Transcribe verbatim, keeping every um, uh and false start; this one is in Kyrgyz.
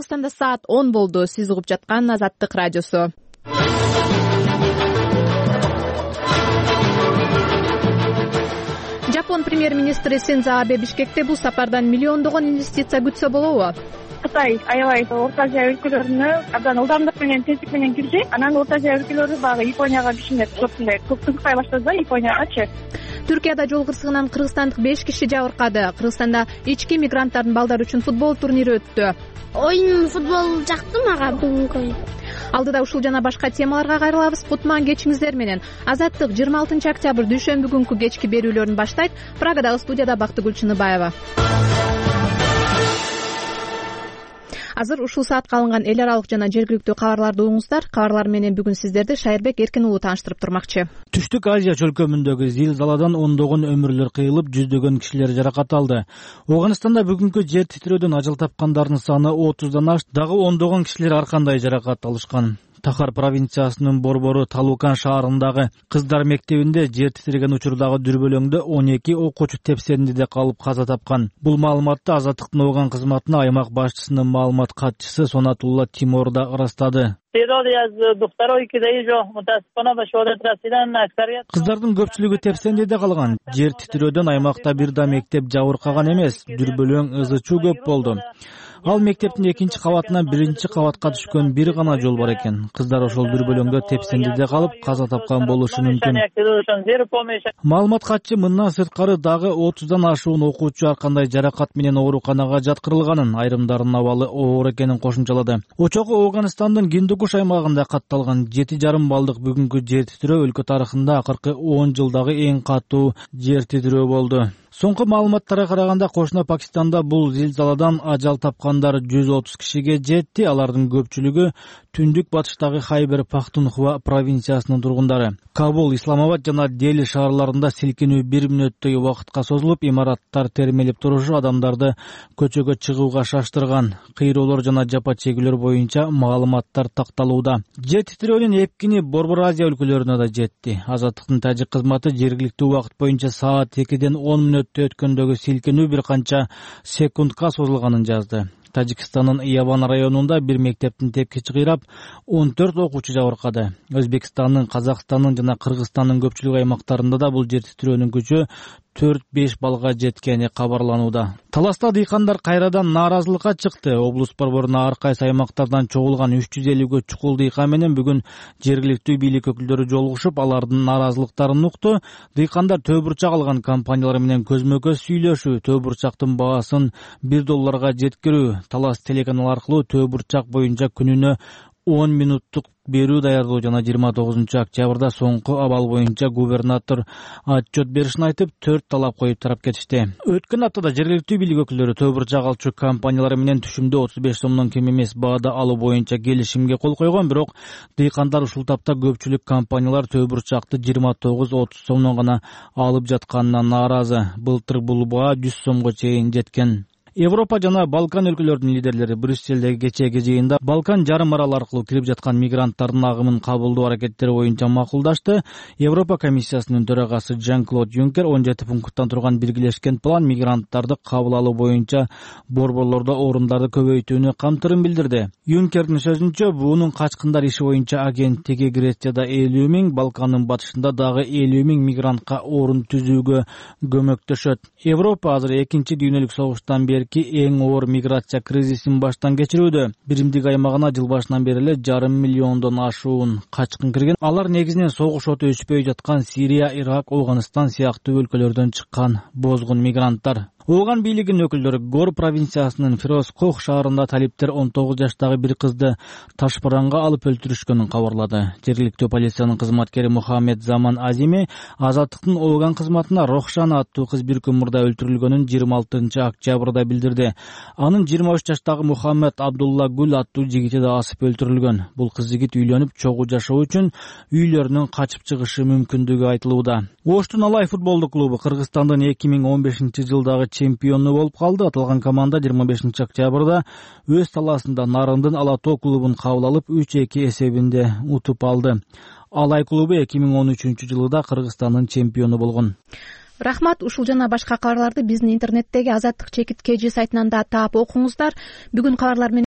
Кыргызстанда саат он болду. Сиз угуп жаткан Азаттык радиосу. Жапон премьер-министри Синдзо Абе Бишкекте бул сапардан миллиондогон инвестиция күтсө болобу? Кытай аябай Орто Азия өлкөлөрүнө абдан ылдамдык менен, тездик менен кирди. Анан Орто Азия өлкөлөрү баягы Японияга кичине ушундай көп кызыкпай баштады да Япониягачы. Түркияда жол кырсыгынан кыргызстандык беш киши жабыркады. Кыргызстанда ички мигранттардын балдары үчүн футбол турнири өттү. Оюн футбол жакты мага бүгүнкү оюн. Алдыда ушул жана башка темаларга кайрылабыз. Кутман кечиңиздер менен. Азаттык жыйырма алтынчы октябрь дүйшөмбү күнкү кечки берүүлөрүн баштайт. Прагадагы студияда Бактыгүл Чыныбаева. Азыр ушул саатка алынган эл аралык жана жергиликтүү кабарларды угуңуздар. Кабарлар менен бүгүн сиздерди Шайырбек Эркин уулу тааныштырып турмакчы. Түштүк Азия чөлкөмүндөгү зилзаладан ондогон өмүрлөр кыйылып, жүздөгөн кишилер жаракат алды. Ооганстанда бүгүнкү жер титирөөдөн ажал тапкандардын саны отуздан ашты. Дагы ондогон кишилер ар кандай жаракат алышкан. Тахар провинциясынын борбору Талукан шаарындагы кыздар мектебинде жер титиреген учурдагы дүрбөлөңдө он эки окуучу тепсеңдиде калып каза тапкан. Бул маалыматты Азаттыктын ооган кызматына аймак башчысынын маалымат катчысы Сонатулла Тимор да ырастады. Кыздардын көпчүлүгү тепсеңдиде калган. Жер титирөөдөн аймакта бир да мектеп жабыркаган эмес, дүрбөлөң ызы чуу көп болду. Ал мектептин экинчи кабатынан биринчи кабатка түшкөн бир гана жол бар экен. Кыздар ошол дүрбөлөңдө тепсеңдиде калып каза тапкан болушу мүмкүн. Маалымат катчы мындан сырткары дагы отуздан ашуун окуучу ар кандай жаракат менен ооруканага жаткырылганын, айрымдарынын абалы оор экенин кошумчалады. Очогу Ооганстандын Гиндукуш аймагында катталган жети жарым балдык бүгүнкү жер титирөө өлкө тарыхында акыркы он жылдагы эң катуу жер титирөө болду. Соңку маалыматтарга караганда кошуна Пакистанда бул зилзаладан ажал тапкандар жүз отуз кишиге жетти. Алардын көпчүлүгү түндүк батыштагы Хайбер Пахтунхва провинциясынын тургундары. Кабул, Исламабад жана Дели шаарларында силкинүү бир мүнөттөй убакытка созулуп, имараттар термелип турушу адамдарды көчөгө чыгууга шаштырган. Кыйроолор жана жапа чегүүлөр боюнча маалыматтар такталууда. Жер титирөөнүн эпкини Борбор Азия өлкөлөрүнө да жетти. Азаттыктын тажик кызматы жергиликтүү убакыт боюнча саат экиден он мүнөттө өткөндөгү силкинүү бир канча секундка созулганын жазды. Тажикстандын Иябан районунда бир мектептин тепкичи кыйрап, он төрт окуучу жабыркады. Өзбекстандын, Казакстандын жана Кыргызстандын көпчүлүк аймактарында да бул жер титирөөнүн күчү төрт беш балга жеткени кабарланууда. Таласта дыйкандар кайрадан нааразылыкка чыкты. Облус борборуна ар кайсы аймактардан чогулган үч жүз элүүгө чукул дыйкан менен бүгүн жергиликтүү бийлик өкүлдөрү жолугушуп, алардын нааразылыктарын укту. Дыйкандар төө бурчак алган компаниялар менен көзмө-көз сүйлөшүү, төө бурчактын баасын бир долларга жеткирүү, Талас телеканалы аркылуу төө бурчак боюнча күнүнө он минуттук берүү даярдоо жана жыйырма тогузунчу октябрда соңку абал боюнча губернатор отчет беришин айтып, төрт талап коюп тарап кетишти. Өткөн аптада жергиликтүү бийлик өкүлдөрү төө бурчак алчу компаниялар менен түшүмдө отуз беш сомдон кем эмес баада алуу боюнча келишимге кол койгон, бирок дыйкандар ушул тапта көпчүлүк компаниялар төө бурчакты жыйырма тогуз отуз сомдон гана алып жатканына нааразы. Былтыр бул баа жүз сомго чейин жеткен. Европа жана Балкан өлкөлөрүнүн лидерлери Брюссельдеги кечээги жыйында Балкан жарым аралы аркылуу кирип жаткан мигранттардын агымын кабылдоо аракеттери боюнча макулдашты. Европа комиссиясынын төрагасы Жан-Клод Юнкер он жети пункттан турган биргелешкен план мигранттарды кабыл алуу боюнча борборлордо орундарды көбөйтүүнү камтырын билдирди. Юнкердин сөзүнчө, буунун качкындар иши боюнча агенттиги Грецияда элүү миң, Балкандын батышында дагы элүү миң мигрантка орун түзүүгө көмөктөшөт. Европа азыр экинчи дүйнөлүк согуштан бери эң оор миграция кризисин баштан кечирүүдө. Биримдик аймагына жыл башынан бери эле жарым миллиондон ашуун качкын кирген. Алар негизинен согуш оту өчпөй жаткан Сирия, Ирак, Ооганстан сыяктуу өлкөлөрдөн чыккан бозгун мигранттар. Ооган бийлигинин өкүлдөрү Гор провинциясынын Фирозкох шаарында талиптер он тогуз жаштагы бир кызды ташпаранга алып өлтүрүшкөнүн кабарлады. Жергиликтүү полициянын кызматкери Мухаммед Заман Азими Азаттыктын Ооган кызматына Рохшана аттуу кыз бир күн мурда өлтүрүлгөнүн жыйырма алтынчы октябрда билдирди. Анын жыйырма үч жаштагы Мухаммед Абдулла Гүл аттуу жигити да асып өлтүрүлгөн. Бул кыз жигит үйлөнүп, чогуу жашоо үчүн үйлөрүнөн качып чыгышы мүмкүндүгү айтылууда. Оштун Алай футболдук клубу Кыргызстандын эки миң он бешинчи жылдагы чемпиону болуп калды. Аталган команда жыйырма бешинчи октябрда өз талаасында Нарындын Ала Тоо клубун кабыл алып үч эки эсебинде утуп алды. Алай клубу эки миң он үчүнчү жылда Кыргызстандын чемпиону болгон. Рахмат. Ушул жана башка кабарларды биздин интернеттеги Азаттык чекит кж сайтынан да таап окуңуздар. Бүгүн кабарлар менен